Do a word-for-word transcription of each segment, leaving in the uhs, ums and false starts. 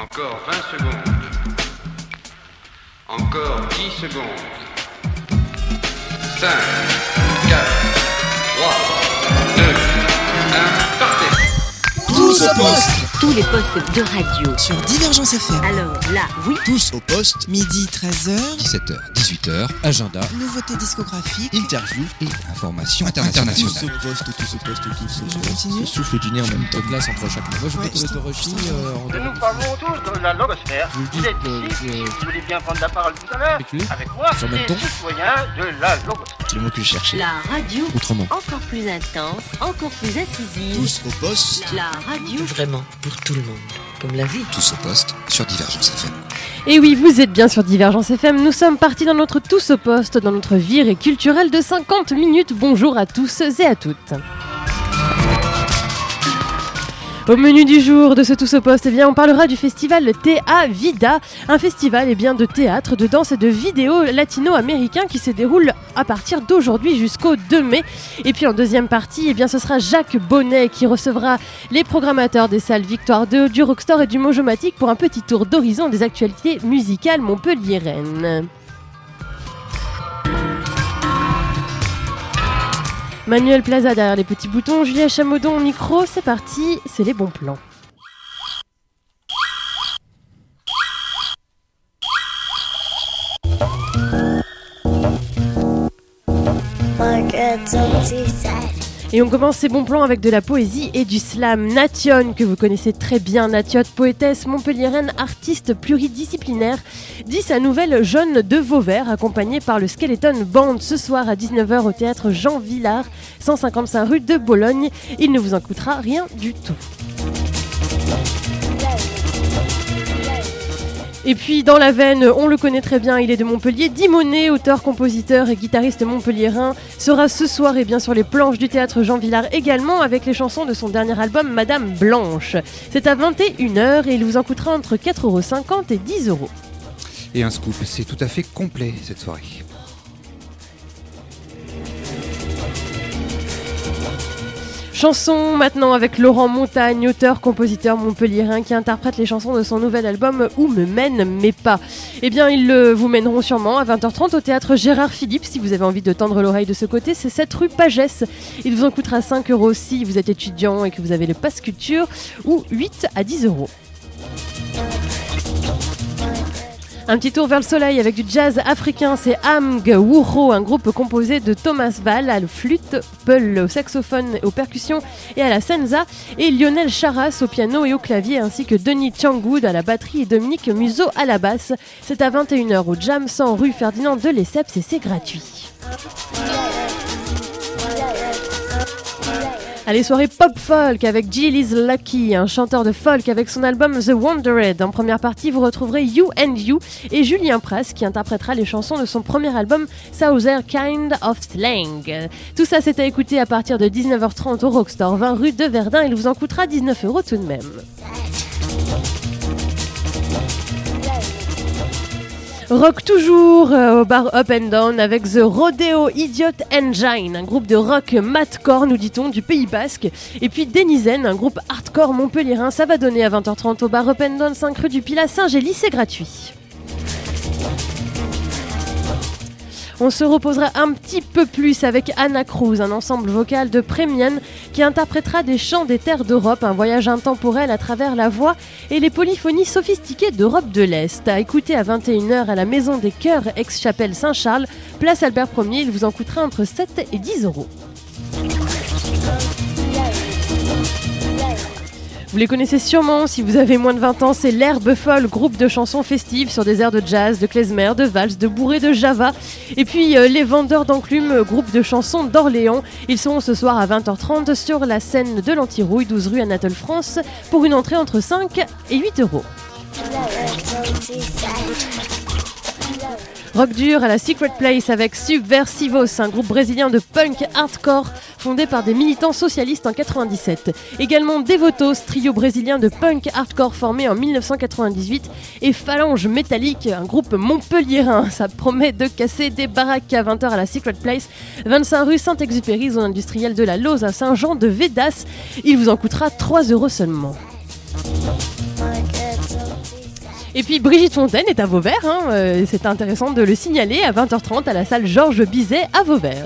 Encore vingt secondes. Encore dix secondes. cinq, quatre, trois, deux, un, partez. Tous au poste. Tous les postes de radio sur Divergence F M. Alors là, oui. Tous au poste. Midi treize heures, dix-sept heures, dix-huit heures, agenda, nouveautés discographiques, interview et information internationale. Tous au poste, tous au poste, tous au poste. Je continue. Souffle du nez en même temps. De glace entre chaque mot. Moi, je Ouais, vais stop, te Rochi. stop. Euh, Nous parlons tous de la logosphère. Je vous Vous dis êtes que ici, je- vous voulez bien prendre la parole tout à l'heure, Avec lui avec moi, Sur le même les ton citoyens de la logosphère. C'est le mot que je cherchais. La radio, Autrement. encore plus intense, encore plus incisive. Tous au poste. La radio, Vraiment, pour tout le monde, comme la vie. Tous au poste sur Divergence F M. Et oui, vous êtes bien sur Divergence F M, nous sommes partis dans notre tous au poste, dans notre virée culturelle de cinquante minutes. Bonjour à tous et à toutes. Au menu du jour de ce tous au poste, eh bien, on parlera du festival T A Vida, un festival eh bien, de théâtre, de danse et de vidéo latino-américain qui se déroule à partir d'aujourd'hui jusqu'au deux mai. Et puis en deuxième partie, eh bien, ce sera Jacques Bonnet qui recevra les programmateurs des salles Victoire deux, du Rockstore et du Mojomatic pour un petit tour d'horizon des actualités musicales montpelliéraines. Manuel Plaza derrière les petits boutons, Julia Chamoudon au micro, c'est parti, c'est les bons plans. Et on commence ces bons plans avec de la poésie et du slam. Nation, que vous connaissez très bien, Natiot, poétesse montpelliéraine, artiste pluridisciplinaire, dit sa nouvelle Jeune de Vauvert, accompagnée par le Skeleton Band ce soir à dix-neuf heures au théâtre Jean Villard, cent cinquante-cinq rue de Bologne. Il ne vous en coûtera rien du tout. Et puis dans la veine, on le connaît très bien, il est de Montpellier, Dimonet, auteur, compositeur et guitariste montpelliérain, sera ce soir et bien sur les planches du théâtre Jean Villard également avec les chansons de son dernier album Madame Blanche. C'est à vingt et une heures et il vous en coûtera entre quatre euros cinquante et dix euros. Et un scoop, c'est tout à fait complet cette soirée. Chanson maintenant avec Laurent Montagne, auteur-compositeur montpelliérain qui interprète les chansons de son nouvel album Où me mène mes pas. Eh bien, ils le, vous mèneront sûrement à vingt heures trente au théâtre Gérard Philippe. Si vous avez envie de tendre l'oreille de ce côté, c'est sept rue Pagès. Il vous en coûtera cinq euros si vous êtes étudiant et que vous avez le pass culture, ou huit à dix euros. Un petit tour vers le soleil avec du jazz africain, c'est Amg Wuro, un groupe composé de Thomas Val à la flûte, Peul au saxophone et aux percussions et à la senza, et Lionel Charas au piano et au clavier, ainsi que Denis Changoud à la batterie et Dominique Museau à la basse. C'est à vingt et une heures au Jam cent rue Ferdinand de Lesseps et c'est gratuit. Allez, soirée pop folk avec Gilles Lucky, un chanteur de folk avec son album The Wandered. En première partie, vous retrouverez You and You et Julien Pras qui interprétera les chansons de son premier album Southern Kind of Slang. Tout ça, c'est à écouter à partir de dix-neuf heures trente au Rockstore, vingt rue de Verdun. Il vous en coûtera dix-neuf euros tout de même. Rock toujours euh, au bar Up and Down avec The Rodeo Idiot Engine, un groupe de rock mathcore, nous dit-on, du Pays Basque. Et puis Denizen, un groupe hardcore montpelliérain. Ça va donner à vingt heures trente au bar Up and Down, cinq rue du Pilat Saint-Gély, c'est gratuit. On se reposera un petit peu plus avec Anna Cruz, un ensemble vocal de Prémienne qui interprétera des chants des terres d'Europe, un voyage intemporel à travers la voix et les polyphonies sophistiquées d'Europe de l'Est. À écouter à vingt et une heures à la Maison des Chœurs, ex-chapelle Saint-Charles, place Albert Ier, il vous en coûtera entre sept et dix euros. Vous les connaissez sûrement si vous avez moins de vingt ans, c'est l'Herbe Folle, groupe de chansons festives sur des airs de jazz, de klezmer, de valse, de bourré, de java. Et puis euh, les Vendeurs d'Enclume, groupe de chansons d'Orléans. Ils seront ce soir à vingt heures trente sur la scène de l'Antirouille, douze rue Anatole France, pour une entrée entre cinq et huit euros. Rock dur à la Secret Place avec Subversivos, un groupe brésilien de punk hardcore fondé par des militants socialistes en quatre-vingt-dix-sept. Également Devotos, trio brésilien de punk hardcore formé en dix-neuf cent quatre-vingt-dix-huit. Et Phalange Métallique, un groupe montpelliérain. Ça promet de casser des baraques à vingt heures à la Secret Place, vingt-cinq rue Saint-Exupéry, zone industrielle de la Lose à Saint-Jean-de-Védas. Il vous en coûtera trois euros seulement. Et puis Brigitte Fontaine est à Vauvert, hein, euh, c'est intéressant de le signaler, à vingt heures trente à la salle Georges Bizet à Vauvert.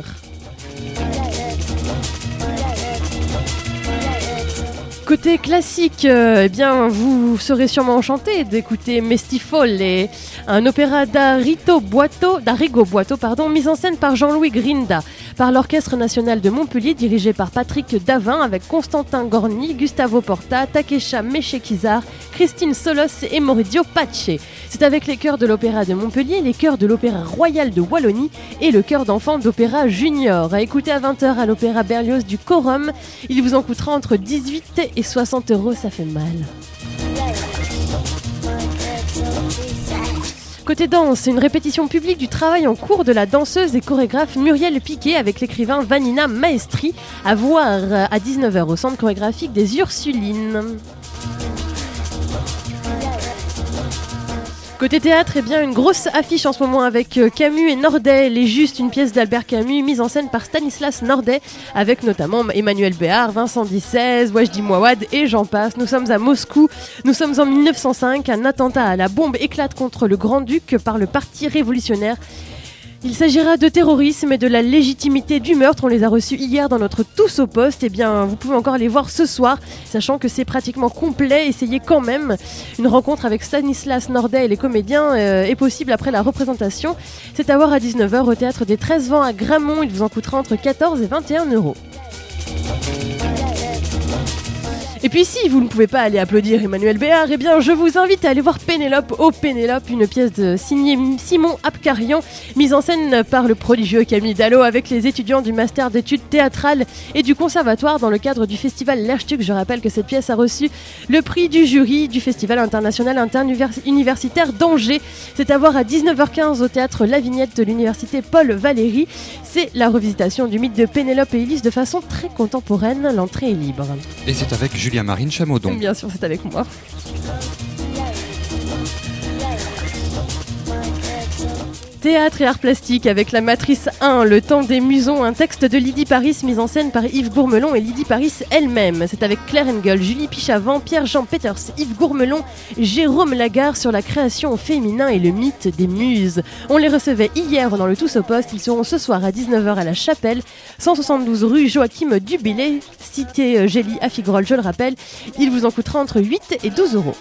Côté classique, euh, eh bien, vous serez sûrement enchanté d'écouter Mestifolle, un opéra d'Arito Boito, d'Arrigo Boito, pardon, mis en scène par Jean-Louis Grinda, par l'Orchestre National de Montpellier, dirigé par Patrick Davin, avec Constantin Gorny, Gustavo Porta, Takesha Meshekizar, Christine Solos et Maurizio Pace. C'est avec les chœurs de l'Opéra de Montpellier, les chœurs de l'Opéra Royal de Wallonie et le chœur d'enfants d'Opéra Junior. À écouter à vingt heures à l'Opéra Berlioz du Corum, il vous en coûtera entre dix-huit et soixante euros, ça fait mal. Côté danse, une répétition publique du travail en cours de la danseuse et chorégraphe Muriel Piquet avec l'écrivain Vanina Maestri, à voir à dix-neuf heures au centre chorégraphique des Ursulines. Côté théâtre, eh bien, une grosse affiche en ce moment avec Camus et Nordet, Les Justes, une pièce d'Albert Camus mise en scène par Stanislas Nordet, avec notamment Emmanuel Béard, Vincent Dissez, Wajdi Mouawad et j'en passe. Nous sommes à Moscou, nous sommes en mille neuf cent cinq, un attentat à la bombe éclate contre le Grand-Duc par le Parti révolutionnaire. Il s'agira de terrorisme et de la légitimité du meurtre. On les a reçus hier dans notre Tous au poste. Eh bien, vous pouvez encore les voir ce soir, sachant que c'est pratiquement complet. Essayez quand même. Une rencontre avec Stanislas Nordet et les comédiens euh, est possible après la représentation. C'est à voir à dix-neuf heures au Théâtre des treize vents à Gramont. Il vous en coûtera entre quatorze et vingt et un euros. Et puis si vous ne pouvez pas aller applaudir Emmanuel Béard, eh bien je vous invite à aller voir Pénélope au Pénélope, une pièce de signée Simon Abkarian, mise en scène par le prodigieux Camille Dallot avec les étudiants du master d'études théâtrales et du conservatoire dans le cadre du festival L'Erstuc. Je rappelle que cette pièce a reçu le prix du jury du festival international interuniversitaire d'Angers. C'est à voir à dix-neuf heures quinze au théâtre La Vignette de l'université Paul Valéry. C'est la revisitation du mythe de Pénélope et Ulysse de façon très contemporaine. L'entrée est libre. Et c'est avec Julia Marine Chameaudon. Bien sûr, c'est avec moi. Théâtre et art plastique avec la Matrice un, Le Temps des Musons, un texte de Lydie Paris mis en scène par Yves Gourmelon et Lydie Paris elle-même. C'est avec Claire Engel, Julie Pichavant, Pierre-Jean Peters, Yves Gourmelon, Jérôme Lagarde sur la création au féminin et le mythe des muses. On les recevait hier dans le Tous au poste. Ils seront ce soir à dix-neuf heures à la Chapelle, cent soixante-douze rue Joachim Dubillet, cité Gély à Figrolles, je le rappelle. Il vous en coûtera entre huit et douze euros.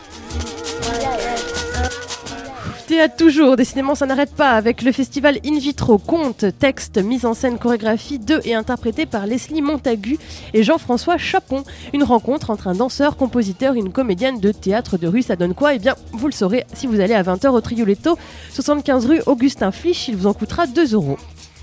Théâtre toujours, décidément ça n'arrête pas avec le festival In Vitro, conte, texte, mise en scène, chorégraphie de et interprété par Leslie Montagu et Jean-François Chapon. Une rencontre entre un danseur, compositeur et une comédienne de théâtre de rue, ça donne quoi ? Eh bien vous le saurez si vous allez à vingt heures au Trioletto, soixante-quinze rue Augustin Flich, il vous en coûtera deux euros.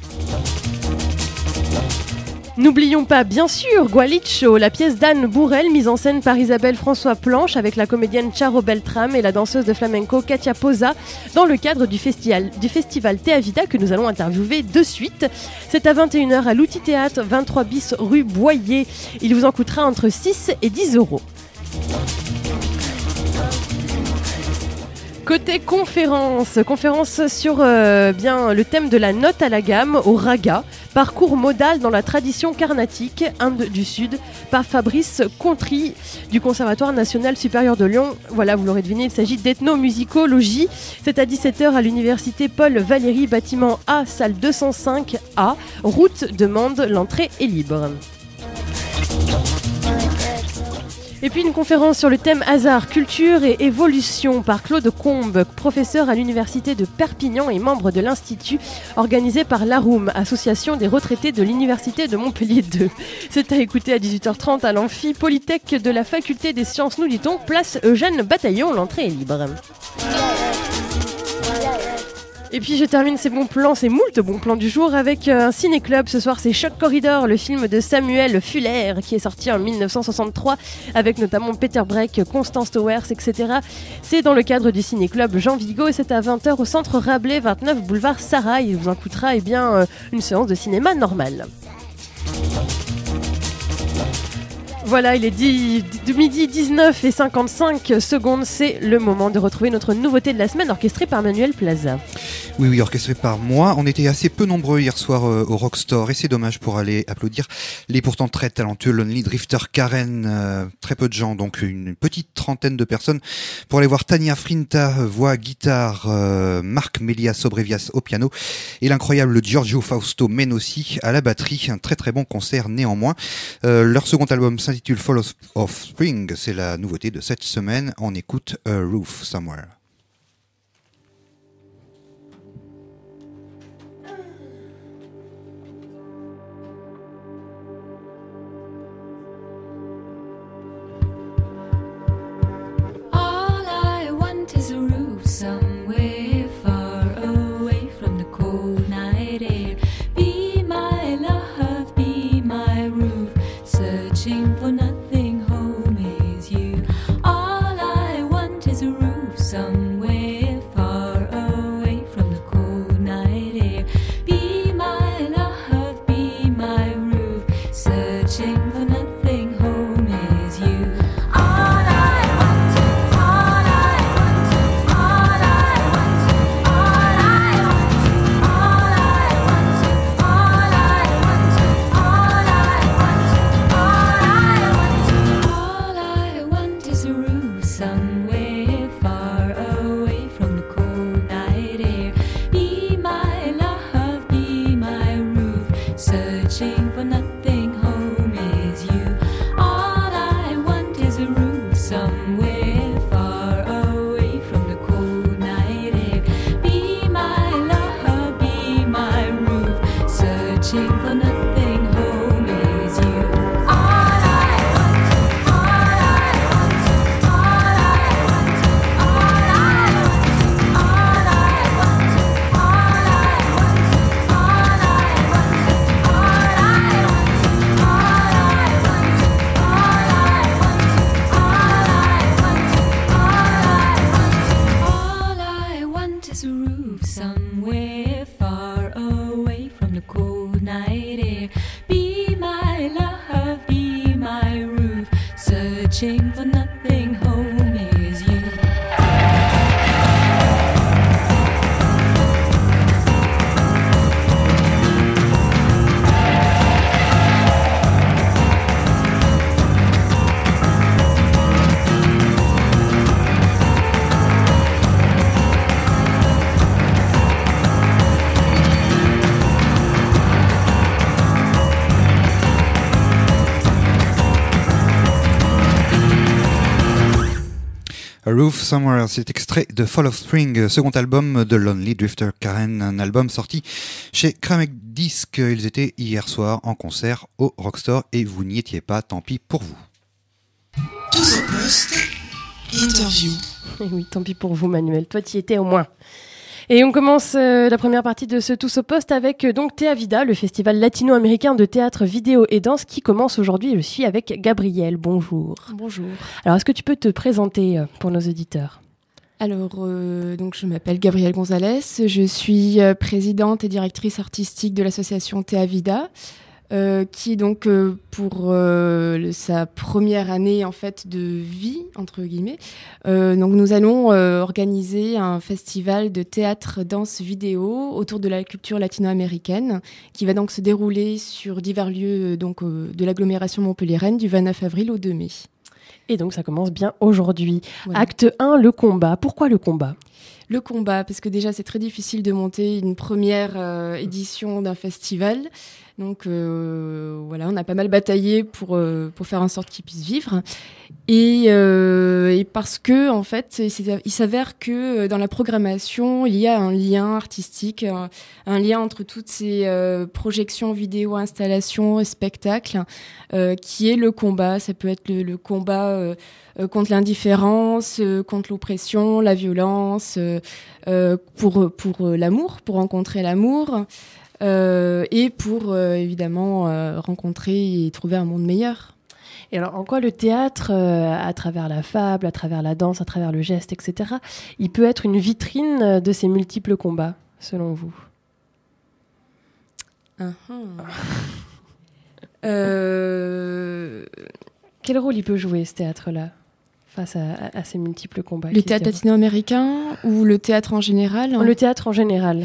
N'oublions pas, bien sûr, Gualicho, la pièce d'Anne Bourrel, mise en scène par Isabelle François Planche avec la comédienne Charo Beltram et la danseuse de flamenco Katia Poza, dans le cadre du festival, du festival Thea Vida que nous allons interviewer de suite. C'est à vingt et une heures à l'Outil Théâtre, vingt-trois bis rue Boyer. Il vous en coûtera entre six et dix euros. Côté conférence, conférence sur euh, bien, le thème de la note à la gamme au raga, parcours modal dans la tradition carnatique, Inde du Sud, par Fabrice Contry du Conservatoire National Supérieur de Lyon. Voilà, vous l'aurez deviné, il s'agit d'ethnomusicologie. C'est à dix-sept heures à l'université Paul Valéry, bâtiment A, salle deux cent cinq A, route de Mende, l'entrée est libre. Et puis une conférence sur le thème hasard, culture et évolution par Claude Combe, professeur à l'université de Perpignan et membre de l'Institut, organisé par l'ARUM, Association des retraités de l'université de Montpellier deux. C'est à écouter à dix-huit heures trente à l'amphi Polytech de la faculté des sciences, nous dit-on, place Eugène Bataillon, l'entrée est libre. Et puis je termine ces bons plans, ces moult bons plans du jour avec un ciné-club. Ce soir c'est Choc Corridor, le film de Samuel Fuller qui est sorti en mille neuf cent soixante-trois avec notamment Peter Breck, Constance Towers, et cetera. C'est dans le cadre du ciné-club Jean Vigo et c'est à vingt heures au centre Rabelais, vingt-neuf boulevard Sarah. Il vous en coûtera eh bien, une séance de cinéma normale. Voilà, il est dix, de midi dix-neuf et cinquante-cinq secondes. C'est le moment de retrouver notre nouveauté de la semaine, orchestrée par Manuel Plaza. Oui, oui, orchestré par moi. On était assez peu nombreux hier soir euh, au Rockstore et c'est dommage pour aller applaudir les pourtant très talentueux Lonely Drifter Karen. Euh, très peu de gens, donc une petite trentaine de personnes pour aller voir Tania Frinta, euh, voix, guitare, euh, Marc Melia Sobrevias au piano et l'incroyable Giorgio Fausto Menossi à la batterie. Un très très bon concert néanmoins. Euh, leur second album s'intitule Fall of, of Spring. C'est la nouveauté de cette semaine. On écoute A Roof Somewhere. Somewhere far away from the cold night air. Be my love, be my roof. Searching for nothing, home is you. All I want is a roof somewhere far away from the cold night air. Be my love, be my roof. Searching for nothing, home is you. All I want, all I want, all I want, all I want, all I want, all I want, all I want, all I want, all I want is a roof somewhere far away from the cold night air. Be my love, be my roof. Searching for nothing, home is you. All I want is a roof somewhere far away from the cold night air. Be my love, be my roof. Searching for nothing, home is you. All I want, all I want, all I want, all I want, all I want, all I want, all I want, all I want, all I want, all I want, all I want is a roof somewhere far away from the cold night air. Be my love, be my roof. Searching for nothing, home is you. A Roof Somewhere, c'est extrait de Fall of Spring, second album de Lonely Drifter Karen, un album sorti chez Cramek Disc. Ils étaient hier soir en concert au Rockstore et vous n'y étiez pas, tant pis pour vous. Tous au poste. Interview. Et oui, tant pis pour vous, Manuel. Toi, tu y étais au moins. Et on commence euh, la première partie de ce Tous au poste avec euh, donc Thea Vida, le festival latino-américain de théâtre, vidéo et danse qui commence aujourd'hui. Je suis avec Gabrielle. Bonjour. Bonjour. Alors, est-ce que tu peux te présenter euh, pour nos auditeurs ? Alors, euh, donc je m'appelle Gabrielle Gonzalez. Je suis euh, présidente et directrice artistique de l'association Thea Vida, euh, qui donc euh, pour euh, le, sa première année en fait de vie entre guillemets. Euh, donc nous allons euh, organiser un festival de théâtre, danse, vidéo autour de la culture latino-américaine, qui va donc se dérouler sur divers lieux donc euh, de l'agglomération montpelliéraine du vingt-neuf avril au deux mai. Et donc ça commence bien aujourd'hui. Voilà. Acte un, le combat. Pourquoi le combat ? Le combat, parce que déjà c'est très difficile de monter une première euh, édition d'un festival. Donc euh, voilà, on a pas mal bataillé pour, euh, pour faire en sorte qu'il puisse vivre. Et, euh, et parce que, en fait, il s'avère que dans la programmation, il y a un lien artistique, un, un lien entre toutes ces euh, projections vidéo, installations et spectacles, euh, qui est le combat. Ça peut être le, le combat euh, euh, contre l'indifférence, euh, contre l'oppression, la violence, euh, euh, pour, pour euh, l'amour, pour rencontrer l'amour. Euh, et pour euh, évidemment euh, rencontrer et trouver un monde meilleur. Et alors, en quoi le théâtre, euh, à travers la fable, à travers la danse, à travers le geste, et cetera, il peut être une vitrine de ces multiples combats, selon vous ? uh-huh. euh... Quel rôle il peut jouer, ce théâtre-là, face à, à, à ces multiples combats? Le théâtre latino-américain ou le théâtre en général? Le théâtre en général.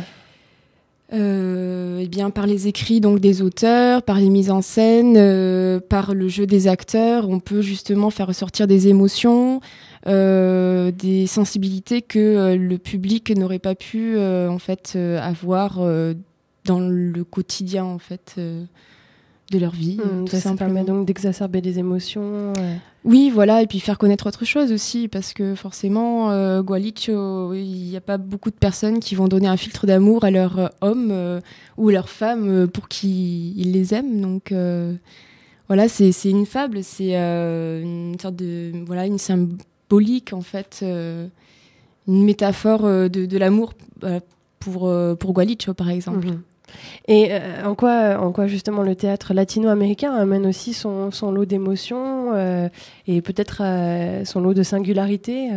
Euh, eh bien, par les écrits donc des auteurs, par les mises en scène, euh, par le jeu des acteurs, on peut justement faire ressortir des émotions, euh, des sensibilités que euh, le public n'aurait pas pu euh, en fait euh, avoir euh, dans le quotidien en fait euh, de leur vie. Mmh, ça, ça permet donc d'exacerber les émotions. Ouais. Oui, voilà, et puis faire connaître autre chose aussi, parce que forcément, euh, Gualicho, il n'y a pas beaucoup de personnes qui vont donner un filtre d'amour à leur euh, homme euh, ou leur femme euh, pour qu'ils les aiment. Donc euh, voilà, c'est, c'est une fable, c'est euh, une sorte de, voilà, une symbolique en fait, euh, une métaphore euh, de, de l'amour euh, pour, euh, pour Gualicho par exemple. Mmh. Et euh, en quoi, en quoi justement le théâtre latino-américain amène aussi son, son lot d'émotions euh, et peut-être euh, son lot de singularité?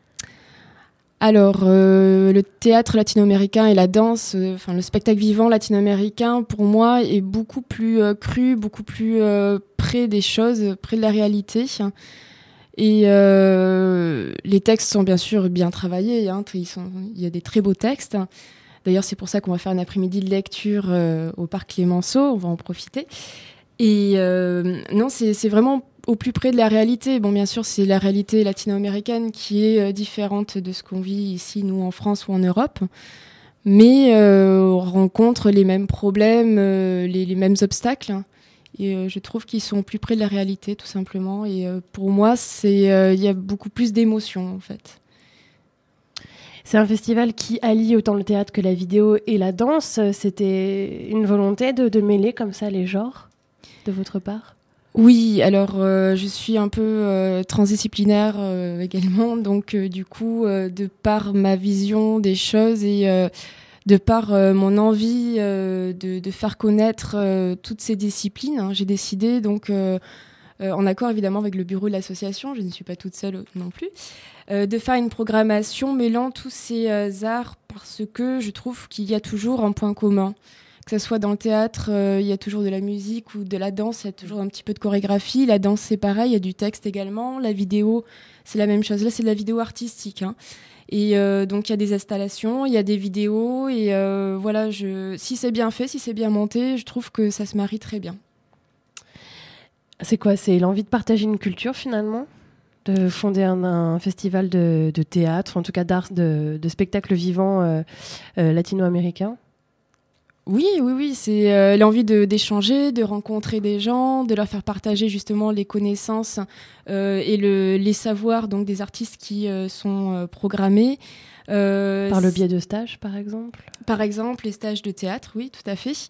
Alors, euh, le théâtre latino-américain et la danse, enfin euh, le spectacle vivant latino-américain, pour moi, est beaucoup plus euh, cru, beaucoup plus euh, près des choses, près de la réalité. Et euh, les textes sont bien sûr bien travaillés, hein, ils sont, il y a des très beaux textes. D'ailleurs, c'est pour ça qu'on va faire un après-midi de lecture euh, au Parc Clémenceau, on va en profiter. Et euh, non, c'est, c'est vraiment au plus près de la réalité. Bon, bien sûr, c'est la réalité latino-américaine qui est euh, différente de ce qu'on vit ici, nous, en France ou en Europe. Mais euh, on rencontre les mêmes problèmes, euh, les, les mêmes obstacles. Et euh, je trouve qu'ils sont au plus près de la réalité, tout simplement. Et euh, pour moi, c'est, euh, y a beaucoup plus d'émotions, en fait. C'est un festival qui allie autant le théâtre que la vidéo et la danse. C'était une volonté de, de mêler comme ça les genres, de votre part? Oui, alors euh, je suis un peu euh, transdisciplinaire euh, également. Donc euh, du coup, euh, de par ma vision des choses et euh, de par euh, mon envie euh, de, de faire connaître euh, toutes ces disciplines, hein, j'ai décidé donc... Euh, Euh, en accord évidemment avec le bureau de l'association, je ne suis pas toute seule non plus, euh, de faire une programmation mêlant tous ces euh, arts parce que je trouve qu'il y a toujours un point commun. Que ce soit dans le théâtre, euh, il y a toujours de la musique ou de la danse, il y a toujours un petit peu de chorégraphie. La danse, c'est pareil, il y a du texte également. La vidéo, c'est la même chose. Là, c'est de la vidéo artistique, hein. Et euh, donc, il y a des installations, il y a des vidéos. Et euh, voilà, je... si c'est bien fait, si c'est bien monté, je trouve que ça se marie très bien. C'est quoi? C'est l'envie de partager une culture finalement? De fonder un, un festival de, de théâtre, en tout cas d'art, de, de spectacles vivants euh, euh, latino-américains? Oui, oui, oui, c'est euh, l'envie de, d'échanger, de rencontrer des gens, de leur faire partager justement les connaissances euh, et le, les savoirs donc, des artistes qui euh, sont euh, programmés. Euh, par le biais de stages, par exemple? Par exemple, les stages de théâtre, oui, tout à fait.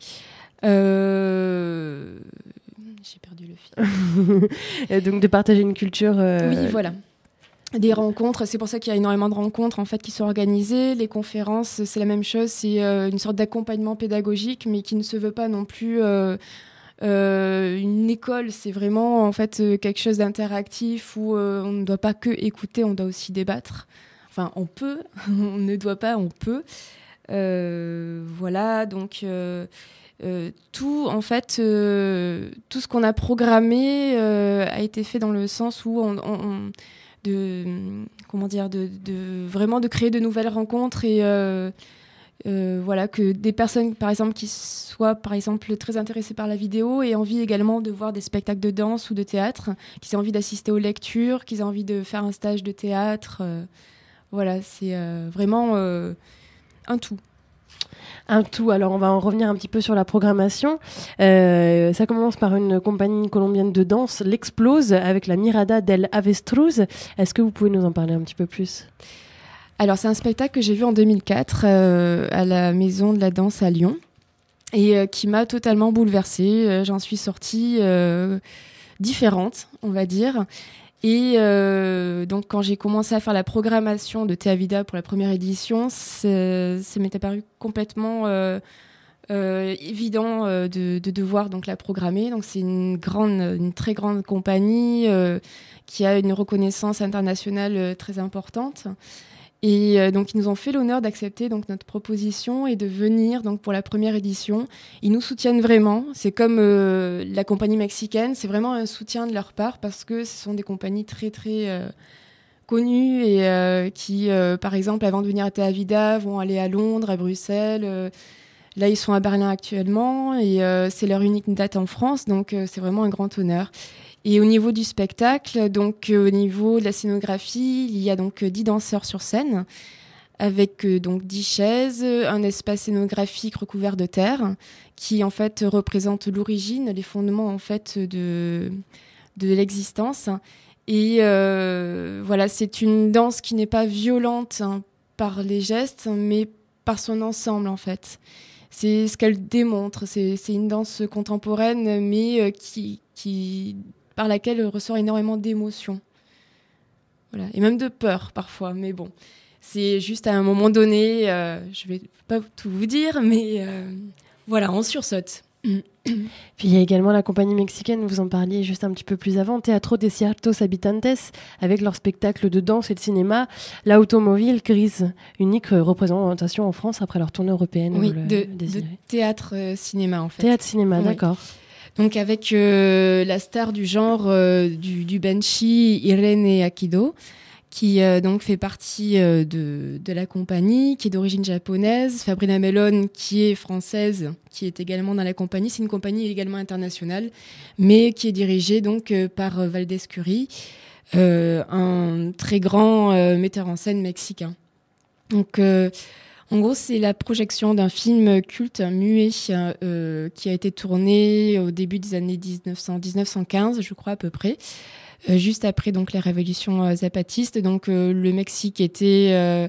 Euh... J'ai perdu le fil. Donc de partager une culture. Euh... Oui, voilà. Des rencontres, c'est pour ça qu'il y a énormément de rencontres en fait qui sont organisées. Les conférences, c'est la même chose, c'est euh, une sorte d'accompagnement pédagogique, mais qui ne se veut pas non plus euh, euh, une école. C'est vraiment en fait euh, quelque chose d'interactif où euh, on ne doit pas que écouter, on doit aussi débattre. Enfin, on peut, on ne doit pas, on peut. Euh, voilà, donc. Euh, Euh, tout en fait euh, tout ce qu'on a programmé euh, a été fait dans le sens où on, on, on de comment dire de, de vraiment de créer de nouvelles rencontres et euh, euh, voilà que des personnes par exemple qui soient par exemple très intéressées par la vidéo aient envie également de voir des spectacles de danse ou de théâtre, qu'ils aient envie d'assister aux lectures, qu'ils aient envie de faire un stage de théâtre, euh, voilà c'est euh, vraiment euh, un tout. Un tout. Alors, on va en revenir un petit peu sur la programmation. Euh, ça commence par une compagnie colombienne de danse, l'Explose, avec la Mirada del Avestruz. Est-ce que vous pouvez nous en parler un petit peu plus? Alors, c'est un spectacle que j'ai vu en deux mille quatre euh, à la Maison de la Danse à Lyon et euh, qui m'a totalement bouleversée. Euh, j'en suis sortie euh, différente, on va dire. Et euh, donc, quand j'ai commencé à faire la programmation de Thea Vida pour la première édition, ça m'est apparu complètement euh, euh, évident euh, de, de devoir donc la programmer. Donc, c'est une grande, une très grande compagnie euh, qui a une reconnaissance internationale euh, très importante. Et euh, donc, ils nous ont fait l'honneur d'accepter donc notre proposition et de venir donc pour la première édition. Ils nous soutiennent vraiment. C'est comme euh, la compagnie mexicaine, c'est vraiment un soutien de leur part parce que ce sont des compagnies très très euh, connues et euh, qui, euh, par exemple, avant de venir à T A Vida, vont aller à Londres, à Bruxelles. Euh, là, ils sont à Berlin actuellement et euh, c'est leur unique date en France, donc euh, c'est vraiment un grand honneur. Et au niveau du spectacle, donc euh, au niveau de la scénographie, il y a donc euh, dix danseurs sur scène, avec euh, donc dix chaises, un espace scénographique recouvert de terre, qui en fait représente l'origine, les fondements en fait de de l'existence. Et euh, voilà, c'est une danse qui n'est pas violente hein, par les gestes, mais par son ensemble en fait. C'est ce qu'elle démontre. C'est, c'est une danse contemporaine, mais euh, qui qui par laquelle ressort énormément d'émotions. Voilà. Et même de peur parfois, mais bon, c'est juste à un moment donné, euh, je vais pas tout vous dire, mais euh, voilà, on sursaute. Puis il y a également la compagnie mexicaine, vous en parliez juste un petit peu plus avant, Teatro de Ciertos Habitantes, avec leur spectacle de danse et de cinéma, l'Automobile Grise, unique représentation en France après leur tournée européenne. Oui, de, de théâtre-cinéma en fait. Théâtre-cinéma, oui. D'accord. Donc avec euh, la star du genre euh, du, du Benshi, Irene Akido, qui euh, donc fait partie euh, de, de la compagnie, qui est d'origine japonaise, Fabrina Melon, qui est française, qui est également dans la compagnie. C'est une compagnie également internationale, mais qui est dirigée donc euh, par Valdés Cury, euh, un très grand euh, metteur en scène mexicain. Donc euh, en gros, c'est la projection d'un film culte muet euh, qui a été tourné au début des années dix-neuf cents, dix-neuf cent quinze, je crois à peu près, euh, juste après donc la révolution euh, zapatiste. Donc euh, le Mexique était euh,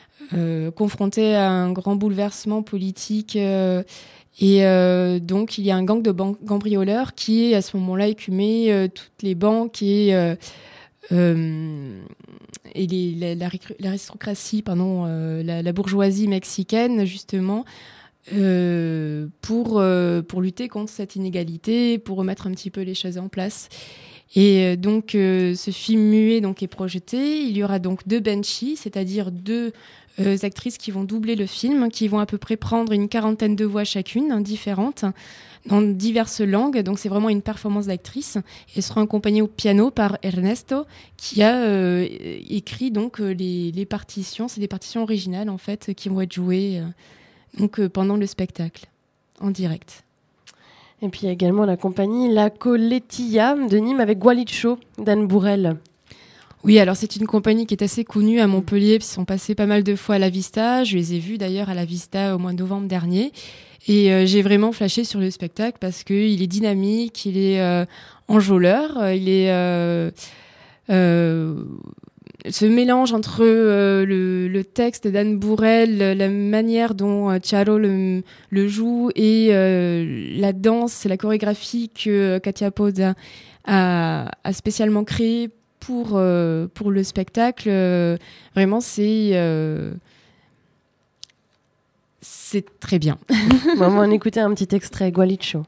euh, confronté à un grand bouleversement politique euh, et euh, donc il y a un gang de ban- cambrioleurs qui à ce moment-là écumait euh, toutes les banques et euh, Euh, et les, la, la, l'aristocratie, pardon, euh, la, la bourgeoisie mexicaine, justement, euh, pour, euh, pour lutter contre cette inégalité, pour remettre un petit peu les choses en place. Et euh, donc, euh, ce film muet donc, est projeté. Il y aura donc deux benshi, c'est-à-dire deux euh, actrices qui vont doubler le film, qui vont à peu près prendre une quarantaine de voix chacune, hein, différentes, dans diverses langues, donc c'est vraiment une performance d'actrice. Elles seront accompagnées au piano par Ernesto, qui a euh, écrit donc les, les partitions, c'est des partitions originales en fait qui vont être jouées euh, donc euh, pendant le spectacle en direct. Et puis il y a également la compagnie La Coletilla de Nîmes avec Gualicho d'Anne Bourrel. Oui, alors c'est une compagnie qui est assez connue à Montpellier, ils sont passés pas mal de fois à la Vista. Je les ai vus d'ailleurs à la Vista au mois de novembre dernier. Et euh, j'ai vraiment flashé sur le spectacle parce qu'il est dynamique, il est euh, enjôleur, euh, il est... Euh, euh, ce mélange entre euh, le, le texte d'Anne Bourrel, la manière dont euh, Charo le, le joue et euh, la danse, la chorégraphie que Katia Poza a, a spécialement créée pour, euh, pour le spectacle, euh, vraiment c'est... Euh, C'est très bien. Bon, on va en écouter un petit extrait, Gualicho.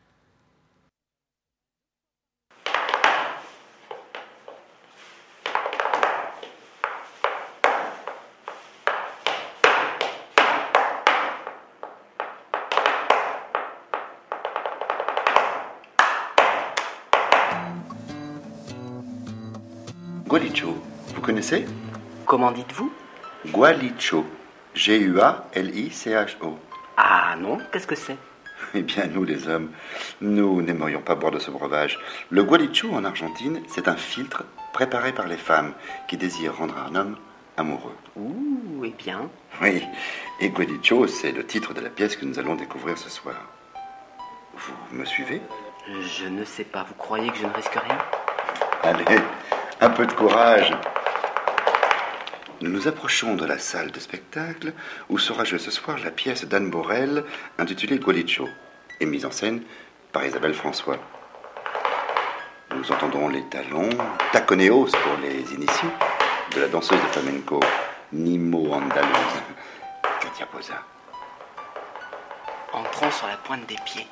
Gualicho, vous connaissez? Comment dites-vous? Gualicho. G U A L I C H O. Ah non, qu'est-ce que c'est? Eh bien, nous les hommes, nous n'aimerions pas boire de ce breuvage. Le gualicho en Argentine, c'est un filtre préparé par les femmes qui désirent rendre un homme amoureux. Ouh, eh bien. Oui, et gualicho, c'est le titre de la pièce que nous allons découvrir ce soir. Vous me suivez? Je ne sais pas, vous croyez que je ne risque rien? Allez, un peu de courage. Nous nous approchons de la salle de spectacle où sera jouée ce soir la pièce d'Anne Bourrel intitulée Gualicho et mise en scène par Isabelle François. Nous entendrons les talons, taconeos pour les initiés, de la danseuse de flamenco Nimo Andalouse, Katia Poza. Entrons sur la pointe des pieds.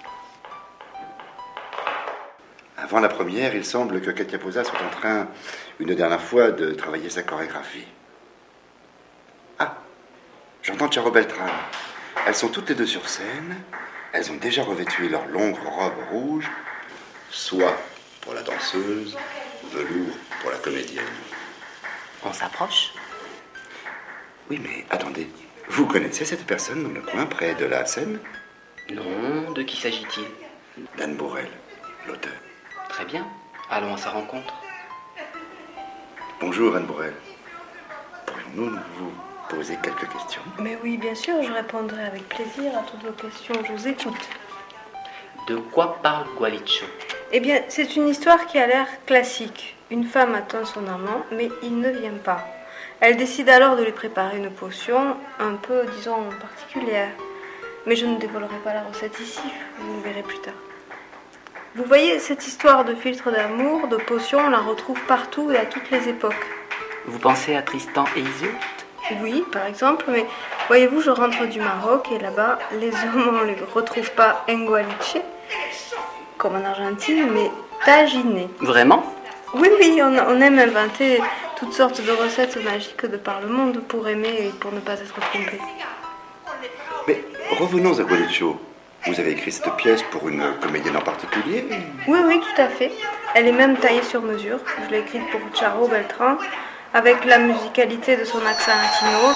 Avant la première, il semble que Katia Poza soit en train, une dernière fois, de travailler sa chorégraphie. J'entends Charo Beltrán. Elles sont toutes les deux sur scène. Elles ont déjà revêtu leurs longues robes rouges, soie pour la danseuse, velours pour la comédienne. On s'approche? Oui, mais attendez. Vous connaissez cette personne dans le coin, près de la scène? Non, de qui s'agit-il? d'Anne Borel, l'auteur. Très bien, allons à sa rencontre. Bonjour Anne Borel. Pourrions-nous vous poser quelques questions? Mais oui, bien sûr, je répondrai avec plaisir à toutes vos questions, je vous écoute. De quoi parle Gualicho? Eh bien, c'est une histoire qui a l'air classique. Une femme attend son amant, mais il ne vient pas. Elle décide alors de lui préparer une potion, un peu, disons, particulière. Mais je ne dévoilerai pas la recette ici, vous le verrez plus tard. Vous voyez, cette histoire de filtre d'amour, de potion, on la retrouve partout et à toutes les époques. Vous pensez à Tristan et Iseult? Oui, par exemple, mais voyez-vous, je rentre du Maroc et là-bas, les hommes, on ne les retrouve pas en gualiche, comme en Argentine, mais taginé. Vraiment? Oui, oui, on, on aime inventer toutes sortes de recettes magiques de par le monde pour aimer et pour ne pas être trompé. Mais revenons à Gualicho. Vous avez écrit cette pièce pour une comédienne en particulier? Oui, oui, tout à fait. Elle est même taillée sur mesure. Je l'ai écrite pour Charo Beltrán, avec la musicalité de son accent latino.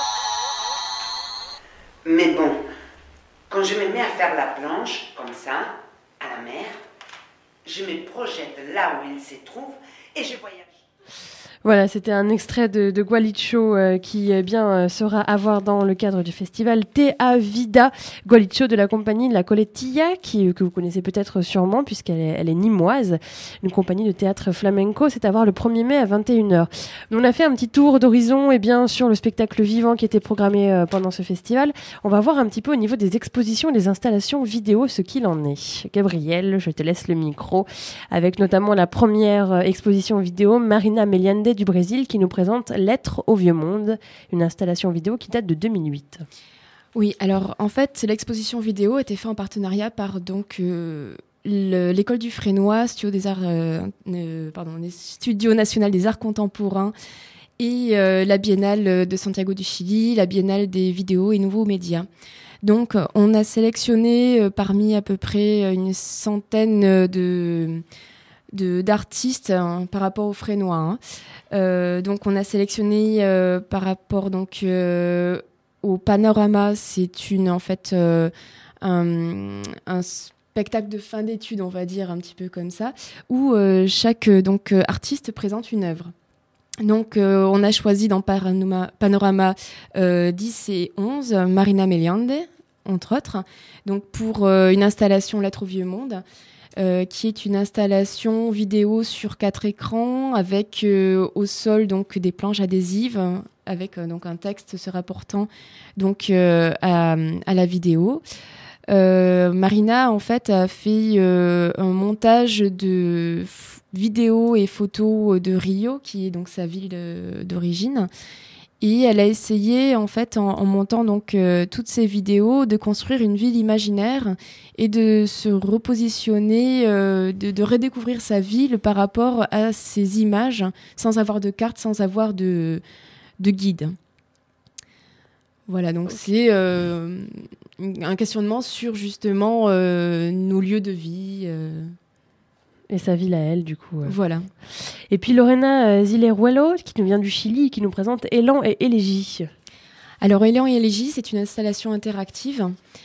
Mais bon, quand je me mets à faire la planche, comme ça, à la mer, je me projette là où il se trouve et je voyage. Voilà, c'était un extrait de, de Gualicho euh, qui eh bien euh, sera à voir dans le cadre du festival T A Vida. Gualicho de la compagnie de la Coletilla, qui, que vous connaissez peut-être sûrement puisqu'elle est, elle est nimoise, une compagnie de théâtre flamenco. C'est à voir le premier mai à vingt et une heures. On a fait un petit tour d'horizon eh bien, sur le spectacle vivant qui était programmé euh, pendant ce festival. On va voir un petit peu au niveau des expositions et des installations vidéo ce qu'il en est. Gabriel, je te laisse le micro avec notamment la première euh, exposition vidéo, Marina Meliande du Brésil, qui nous présente Lettres au Vieux Monde, une installation vidéo qui date de deux mille huit. Oui, alors en fait, l'exposition vidéo était faite en partenariat par donc euh, le, l'école du Frénois, Studio des Arts, euh, euh, pardon, Studio National des Arts Contemporains et euh, la Biennale de Santiago du Chili, la Biennale des vidéos et nouveaux médias. Donc, on a sélectionné euh, parmi à peu près une centaine de De, d'artistes hein, par rapport aux Frénois. Hein. Euh, donc, on a sélectionné euh, par rapport donc euh, au Panorama. C'est une en fait euh, un, un spectacle de fin d'études, on va dire un petit peu comme ça, où euh, chaque donc artiste présente une œuvre. Donc, euh, on a choisi dans Panorama, Panorama euh, dix et onze Marina Meliande, entre autres. Donc, pour euh, une installation Lettres au Vieux Monde. Euh, qui est une installation vidéo sur quatre écrans avec euh, au sol donc des planches adhésives avec euh, donc un texte se rapportant donc euh, à, à la vidéo. Euh, Marina en fait a fait euh, un montage de f- vidéos et photos de Rio qui est donc sa ville euh, d'origine. Et elle a essayé, en fait, en, en montant donc euh, toutes ces vidéos, de construire une ville imaginaire et de se repositionner, euh, de, de redécouvrir sa ville par rapport à ces images, sans avoir de carte, sans avoir de, de guide. Voilà, donc okay. c'est euh, un questionnement sur justement euh, nos lieux de vie. Euh, Et sa ville à elle, du coup. Euh. Voilà. Et puis Lorena euh, Zileruelo, qui nous vient du Chili, qui nous présente Élan et Élégie. Alors, Élan et Élégie, c'est une installation interactive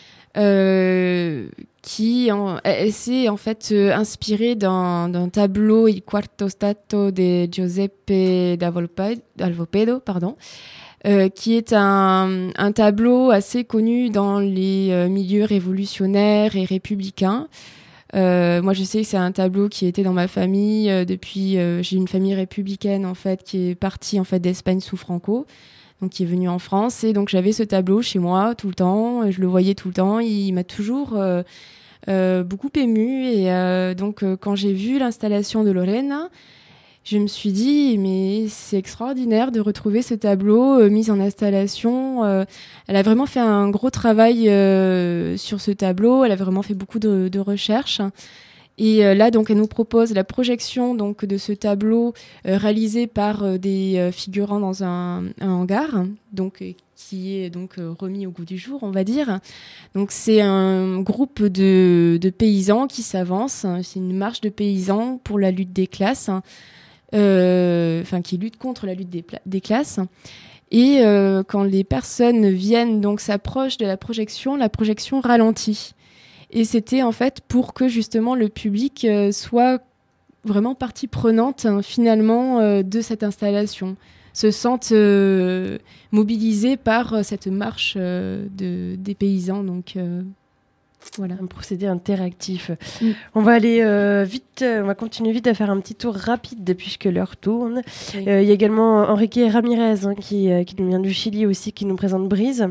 euh, qui en, elle s'est en fait euh, inspirée d'un, d'un tableau Il Quarto Stato de Giuseppe d'Alvopedo, pardon, euh, qui est un, un tableau assez connu dans les euh, milieux révolutionnaires et républicains. Euh, moi, je sais que c'est un tableau qui était dans ma famille euh, depuis. Euh, j'ai une famille républicaine en fait qui est partie en fait d'Espagne sous Franco, donc qui est venue en France et donc j'avais ce tableau chez moi tout le temps. Je le voyais tout le temps. Il m'a toujours euh, euh, beaucoup émue et euh, donc euh, quand j'ai vu l'installation de Lorena, je me suis dit mais c'est extraordinaire de retrouver ce tableau euh, mis en installation. Euh, elle a vraiment fait un gros travail euh, sur ce tableau. Elle a vraiment fait beaucoup de, de recherches Et euh, là, donc, elle nous propose la projection donc, de ce tableau euh, réalisé par euh, des euh, figurants dans un, un hangar, donc, euh, qui est donc euh, remis au goût du jour, on va dire. Donc, c'est un groupe de, de paysans qui s'avancent. C'est une marche de paysans pour la lutte des classes, euh, enfin, qui lutte contre la lutte des, pla- des classes. Et euh, quand les personnes viennent, donc s'approchent de la projection, la projection ralentit. Et c'était en fait pour que justement le public euh, soit vraiment partie prenante hein, finalement euh, de cette installation, se sente euh, mobilisé par euh, cette marche euh, de, des paysans. Donc euh, voilà. Un procédé interactif. Mm. On va aller euh, vite, euh, on va continuer vite à faire un petit tour rapide puisque l'heure tourne. Il oui. euh, y a également Enrique Ramirez hein, qui, euh, qui nous vient du Chili aussi, qui nous présente Brise.